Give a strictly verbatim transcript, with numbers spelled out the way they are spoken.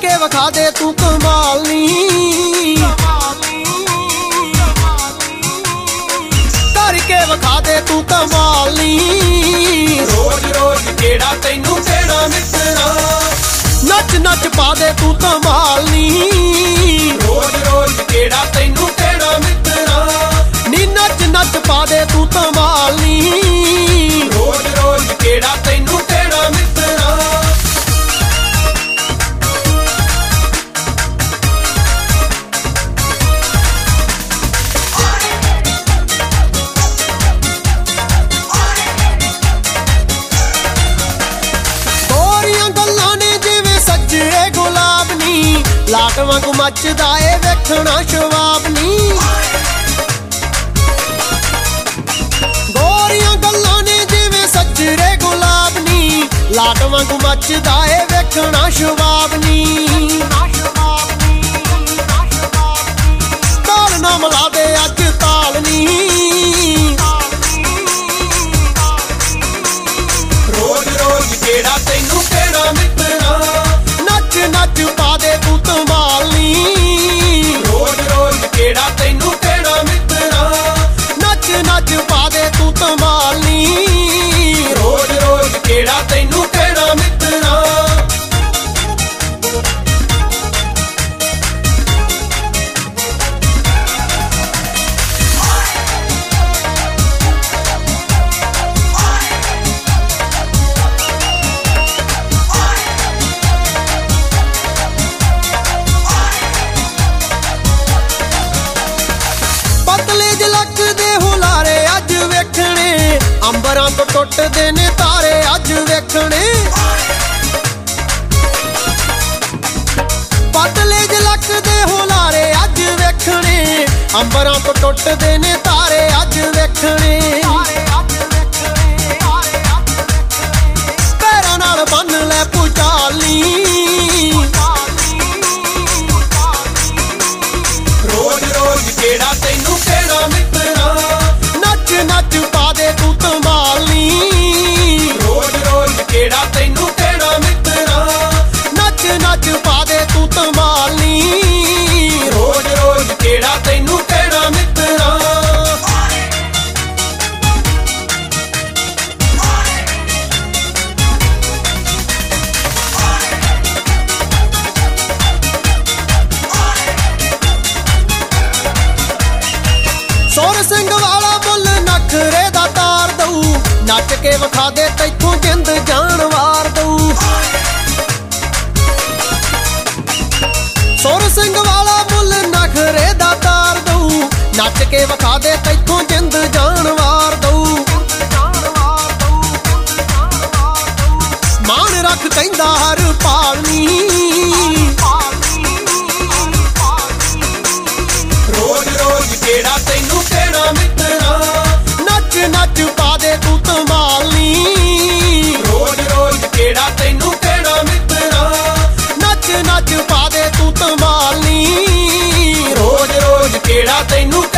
के विखा दे तू कमाल नी, करके विखा दे तू कमाल नी। रोज रोज केड़ा तैनू केड़ा मित्रा, नच नच पा दे तू कमाल नी। रोज रोज केड़ा तैनू केड़ा मित्रा, नी नच नच पा दे तू कमाल नी। रोज रोज केड़ा तैनू केड़ा मित्रा। गोरियां गल्लां ने जिवें सज्जे गुलाब नी, लाट वांगू मचदा ए वेखना शवाब नी। गोरियां गल्लां ने जिवें सज्जे गुलाब नी, लाट वांगू मचदा ए वेखना शवाब नी। ताल ना मिला दे अज ताल नी, रोज रोज केड़ा तैनू केड़ा मित्रा, नच नच पा दे तू धमाल नी। रोज रोज केड़ा तैनू केड़ा मित्रा, नच नच पा दे तू धमाल नी। रोज रोज केड़ा तैनू केड़ा मित्रा। पतले जलक दे हुलारे अज वेखणे, अंबरां तो टुटदे ने तारे अज वेखणे। पतले जलक दे हुलारे अज वेखणे, अंबरां तो टुटदे ने तारे अज वेखणे। पैरां नाल बन लै भुचाली, रोज रोज केड़ा तैनू केड़ा मित्रा, नच नच पा दे तू धमाल नी। रोज रोज केड़ा तैनू केड़ा मित्रा, नच नच पा दे तू धमाल नी। रोज रोज केड़ा तैनू केड़ा मित्रा। सुर सिंह वाला मुੱਲ नखरे दा तार दऊ, नच के विखा दे तैथों जिंद जान वार दऊ। सुर सिंह वाला मुੱਲ नखरे दा तार दऊ, नच के विखा दे तैथों जिंद जान वार दऊ। मान रख कहंदा हर पालनी, रोज रोज केड़ा तैनू केड़ा मित्रा, नच नच पा दे तू धमाल नी। रोज रोज केड़ा तैनू केड़ा मित्रा, नच नच पा दे तू धमाल नी। रोज रोज केड़ा तैनू